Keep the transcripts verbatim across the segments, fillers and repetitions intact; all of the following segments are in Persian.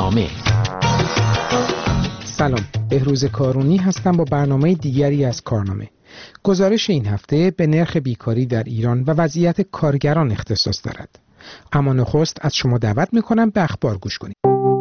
کارنامه. سلام، بهروز کارونی هستم با برنامه دیگری از کارنامه. گزارش این هفته به نرخ بیکاری در ایران و وضعیت کارگران اختصاص دارد. اما نخست از شما دعوت می‌کنم به اخبار گوش کنید.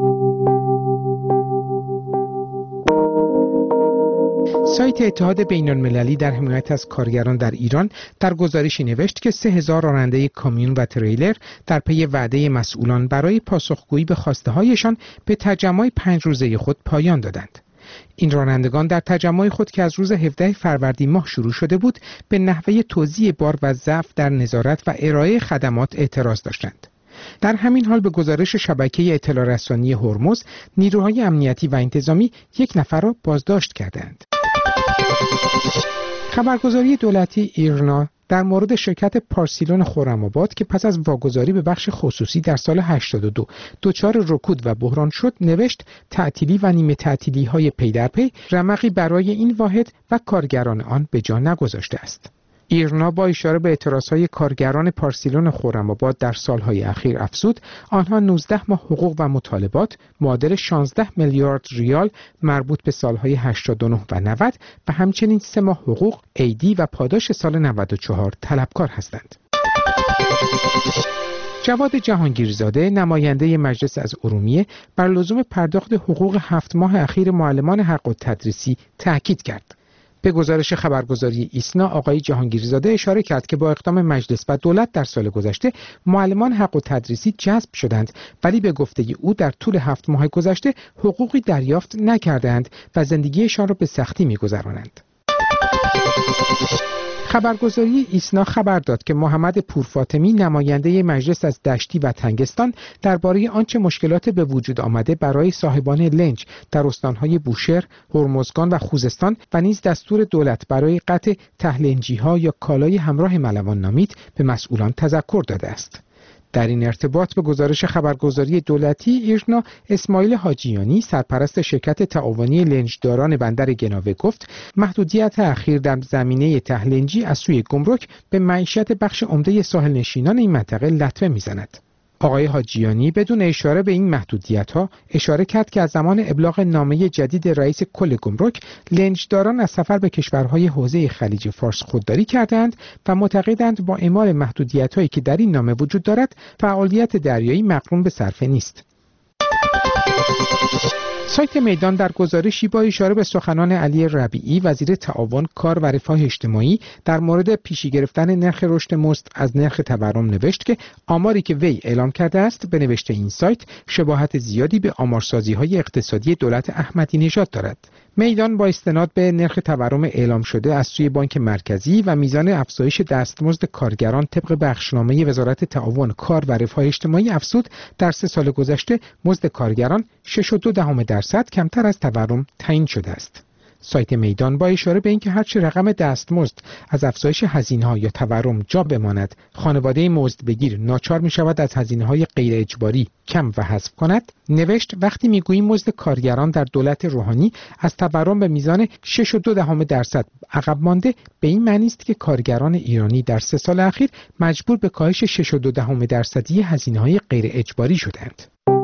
سایت اتحاد بین‌المللی در حمایت از کارگران در ایران در گزارشی نوشت که سه هزار راننده کامیون و تریلر در پی وعده مسئولان برای پاسخگویی به خواسته‌هایشان به تجمع پنج روزه خود پایان دادند. این رانندگان در تجمع خود که از روز هفدهم فروردین ماه شروع شده بود، به نحوه توزیع بار و ضعف در نظارت و ارائه خدمات اعتراض داشتند. در همین حال به گزارش شبکه اطلاع رسانی هرمز، نیروهای امنیتی و انتظامی یک نفر را بازداشت کردند. خبرگزاری دولتی ایرنا در مورد شرکت پارسیلون خرم‌آباد که پس از واگذاری به بخش خصوصی در سال هشتاد و دو دچار رکود و بحران شد نوشت تعطیلی و نیمه تعطیلی های پی در پی رمقی برای این واحد و کارگران آن به جا نگذاشته است. ایرنا با اشاره به اعتراضهای کارگران پارسیلون خرم‌آباد در سالهای اخیر افزود آنها نوزده ماه حقوق و مطالبات معادل شانزده میلیارد ریال مربوط به سالهای هشتاد و نه و نود و همچنین سه ماه حقوق عیدی و پاداش سال نود و چهار طلبکار هستند. جواد جهانگیرزاده نماینده مجلس از ارومیه بر لزوم پرداخت حقوق هفت ماه اخیر معلمان حق التدریسی تاکید کرد. به گزارش خبرگزاری ایسنا آقای جهانگیرزاده اشاره کرد که با اقدام مجلس و دولت در سال گذشته معلمان حق التدریسی جذب شدند، ولی به گفته او در طول هفت ماه گذشته حقوقی دریافت نکردند و زندگیشان را به سختی می‌گذرانند. خبرگزاری ایسنا خبر داد که محمد پورفاطمی نماینده مجلس از دشتی و تنگستان درباره آنچه مشکلات به وجود آمده برای صاحبان لنج در استانهای بوشهر، هرمزگان و خوزستان و نیز دستور دولت برای قطع تهلنجی‌ها یا کالای همراه ملوان نامید به مسئولان تذکر داده است. در این ارتباط به گزارش خبرگزاری دولتی ایرنا، اسماعیل حاجیانی سرپرست شرکت تعاونی لنجداران بندر گناوه گفت محدودیت اخیر در زمینه تهلنجی از سوی گمرک به معیشت بخش عمده ساحل نشینان این منطقه لطمه میزند. آقای حاجیانی بدون اشاره به این محدودیت‌ها اشاره کرد که از زمان ابلاغ نامه جدید رئیس کل گمرک، لنجداران از سفر به کشورهای حوزه خلیج فارس خودداری کردند و معتقدند با اعمال محدودیت‌هایی که در این نامه وجود دارد، فعالیت دریایی مقرون به صرفه نیست. سایت میدان در گزارشی با اشاره به سخنان علی ربیعی وزیر تعاون، کار و رفاه اجتماعی در مورد پیشی گرفتن نرخ رشد مزد از نرخ تورم نوشت که آماری که وی اعلام کرده است به نوشته این سایت شباهت زیادی به آمارسازی‌های اقتصادی دولت احمدی نژاد دارد. میدان با استناد به نرخ تورم اعلام شده از سوی بانک مرکزی و میزان افزایش دستمزد کارگران طبق بخشنامه وزارت تعاون، کار و رفاه اجتماعی افزود در سه سال گذشته مزد کارگران شش و دو دهم درصد کمتر از تورم تعیین شده است. سایت میدان با اشاره به اینکه هرچه رقم دستمزد از افزایش هزینه‌ها یا تورم جا بماند، خانواده مزدبگیر ناچار می‌شود از هزینه‌های غیر اجباری کم و حذف کند، نوشت وقتی می‌گوییم مزد کارگران در دولت روحانی از تورم به میزان شش و دو دهم درصد عقب مانده، به این معنی است که کارگران ایرانی در سه سال اخیر مجبور به کاهش شش و دو دهم درصدی هزینه‌های غیر اجباری شدند.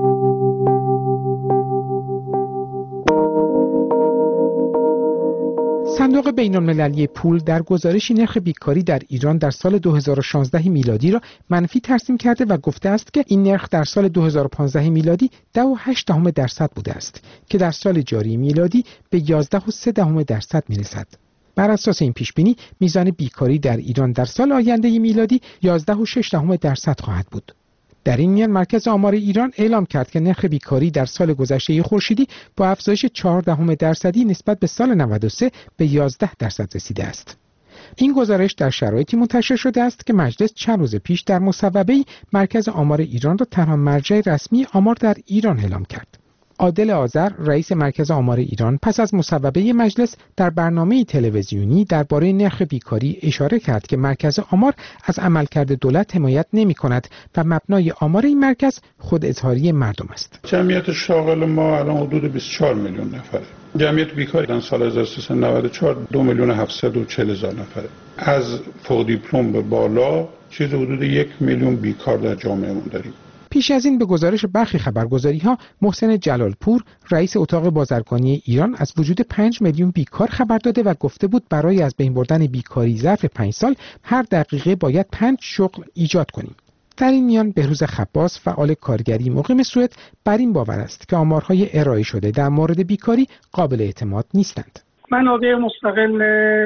صندوق بین‌المللی پول در گزارشی نرخ بیکاری در ایران در سال دو هزار و شانزده میلادی را منفی ترسیم کرده و گفته است که این نرخ در سال دو هزار و پانزده میلادی ده و هشت دهم درصد بوده است که در سال جاری میلادی به یازده و سه دهم درصد میرسد. بر اساس این پیش بینی میزان بیکاری در ایران در سال آینده میلادی یازده و شش دهم درصد خواهد بود. در این میان مرکز آمار ایران اعلام کرد که نرخ بیکاری در سال گذشته خورشیدی با افزایش چهار دهم درصدی نسبت به سال نود و سه به یازده درصد رسیده است. این گزارش در شرایطی منتشر شده است که مجلس چند روز پیش در مصوبه‌ای مرکز آمار ایران را تنها مرجع رسمی آمار در ایران اعلام کرد. عادل آذر رئیس مرکز آمار ایران پس از مصوبه مجلس در برنامه تلویزیونی درباره نرخ بیکاری اشاره کرد که مرکز آمار از عملکرد دولت حمایت نمی‌کند و مبنای آمار این مرکز خود اظهاری مردم است. جمعیت شاغل ما الان حدود بیست و چهار میلیون نفره. جمعیت بیکار در سال هزار و سیصد و نود و چهار دو میلیون و هفتصد و چهل هزار نفره. از فوق دیپلم به بالا چیز حدود یک میلیون بیکار در جامعهمون داریم. پیش از این به گزارش برخی خبرگزاری‌ها محسن جلالپور رئیس اتاق بازرگانی ایران از وجود پنج میلیون بیکار خبر داده و گفته بود برای از بین بردن بیکاری ظرف پنج سال هر دقیقه باید پنج شغل ایجاد کنیم. در این میان بهروز خباس فعال کارگری مقیم سوئد بر این باور است که آمارهای ارائه شده در مورد بیکاری قابل اعتماد نیستند. منابع مستقل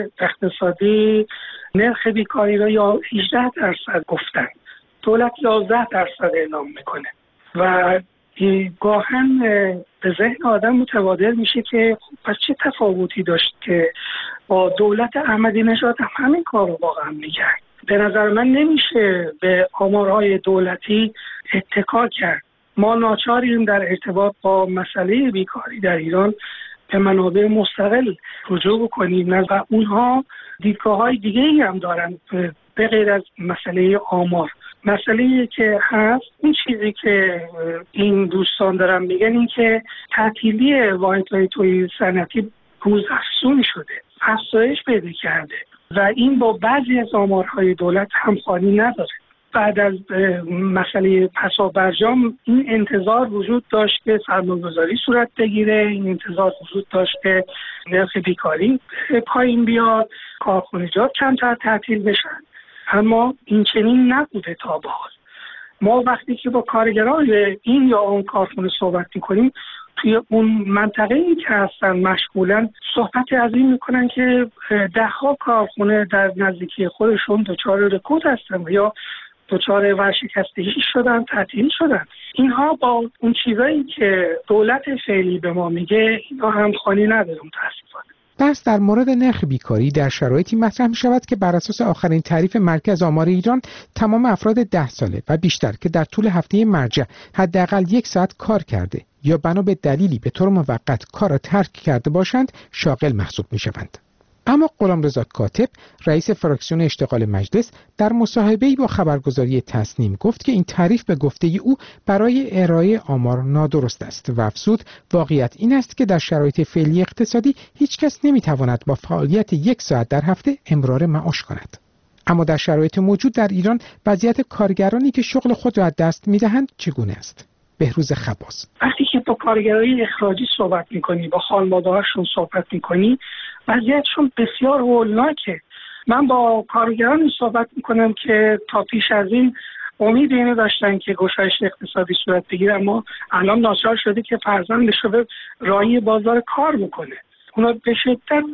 اقتصادی نرخ بیکاری را یا هجده درصد گفتن، دولت یازده درصد اعلام میکنه و گاهن به ذهن آدم متبادر میشه که پس چه تفاوتی داشت که با دولت احمدی نژاد هم همین کار رو واقعا میگن. به نظر من نمیشه به آمارهای دولتی اتکا کرد. ما ناچاریم در ارتباط با مسئله بیکاری در ایران به منابع مستقل رجوع بکنیم و اونها دیدگاه‌های دیگه‌ای هم دارن به غیر از مسئله آمار. مسئله که هست این چیزی که این دوستان دارن میگن این که تعطیلی واحدهای تولید صنعتی روز افزون شده، افزایش پیدا کرده و این با بعضی از آمارهای دولت همخوانی نداره. بعد از مسئله پسابرجام این انتظار وجود داشت که سرمایه‌گذاری صورت بگیره، این انتظار وجود داشت که نرخ بیکاری پایین بیاد، کارخانجات کمتر تعطیل بشن، اما این چنین نبوده تا به حال. ما وقتی که با کارگران این یا اون کارخانه صحبت می‌کنیم توی اون منطقه‌ای که هستن مشغولن صحبت از این میکنن که ده‌ها کارخانه در نزدیکی خودشون دچار رکود هستن یا دچار ورشکستگی شدن، تعطیل شدن. اینها با اون چیزایی که دولت فعلی به ما میگه اینا همخوانی نداره متاسفانه. بحث در مورد نرخ بیکاری در شرایطی مطرح می شود که بر اساس آخرین تعریف مرکز آمار ایران تمام افراد ده ساله و بیشتر که در طول هفته مرجع حداقل یک ساعت کار کرده یا بنا به دلیلی به طور موقت کار را ترک کرده باشند شاغل محسوب می شوند. اما غلامرضا کاتب رئیس فراکسیون اشتغال مجلس در مصاحبه‌ای با خبرگزاری تصنیم گفت که این تعریف به گفته او برای ارائه آمار نادرست است و افزود واقعیت این است که در شرایط فعلی اقتصادی هیچ کس نمی‌تواند با فعالیت یک ساعت در هفته امرار معاش کند. اما در شرایط موجود در ایران وضعیت کارگرانی که شغل خود را از دست می‌دهند چگونه است؟ بهروز خباس: وقتی که با کارگرای اخراجی صحبت می‌کنی، با خانواده‌هاشون صحبت می‌کنی، وضعیتشون بسیار هولناکه. من با کارگرانی صحبت می‌کنم که تا پیش از این امید اینو داشتن که گشایش اقتصادی صورت بگیره، اما الان ناچار شده که فرزندش رو به راهی بازار کار بکنه. اونا به شدت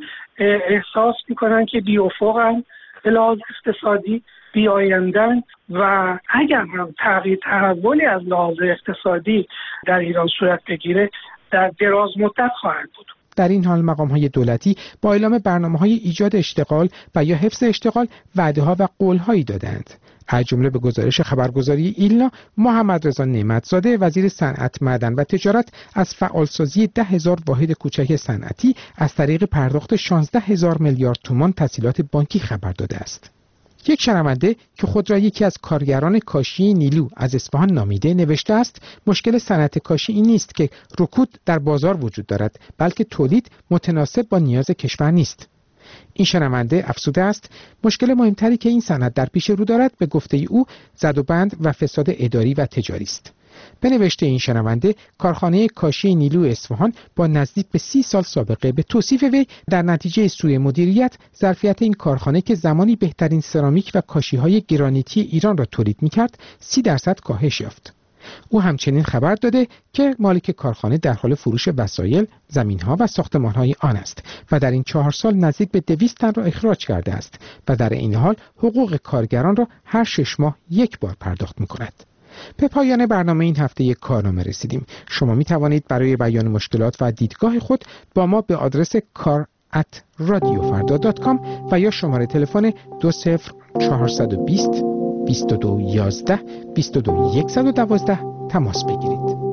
احساس می‌کنن که بی‌افقن به لحاظ اقتصادی، بیایندن و اگر هم تغییر تحولی از لحاظ اقتصادی در ایران صورت بگیره در دراز مدت خواهد بود. در این حال مقام‌های دولتی با اعلام برنامه‌های ایجاد اشتغال و یا حفظ اشتغال وعده‌ها و قول‌هایی دادند. از جمله به گزارش خبرگزاری ایلنا محمدرضا نعمتزاده وزیر صنعت، معدن و تجارت از فعالسازی ده هزار واحد کوچک صنعتی از طریق پرداخت شانزده هزار میلیارد تومان تسهیلات بانکی خبر داده است. یک شنونده که خود را یکی از کارگران کاشی نیلو از اصفهان نامیده نوشته است مشکل صنعت کاشی این نیست که رکود در بازار وجود دارد، بلکه تولید متناسب با نیاز کشور نیست. این شنونده افزوده است مشکل مهمتری که این صنعت در پیش رو دارد به گفته او زد و بند و فساد اداری و تجاری است. به نوشته این شنونده کارخانه کاشی نیلو اصفهان با نزدیک به سی سال سابقه به توصیف وی در نتیجه سوء مدیریت ظرفیت این کارخانه که زمانی بهترین سرامیک و کاشی‌های گرانیتی ایران را تولید می‌کرد سی درصد کاهش یافت. او همچنین خبر داده که مالک کارخانه در حال فروش وسایل، زمین‌ها و ساختمان‌های آن است و در این چهار سال نزدیک به دویست تن را اخراج کرده است و در این حال حقوق کارگران را هر شش ماه یک بار پرداخت می‌کند. به پایان برنامه این هفته یک کارنامه رسیدیم. شما می توانید برای بیان مشکلات و دیدگاه خود با ما به آدرس کار ات رادیو فردا دات کام و یا شماره تلفن دو صفر چهارصد و بیست بیست و دو یازده بیست و دو صد و دوازده تماس بگیرید.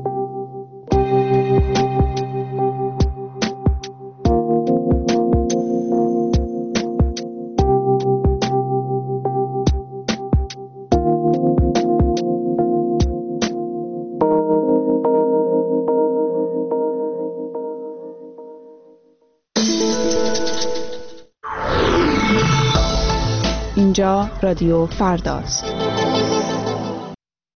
اینجا رادیو فرداست.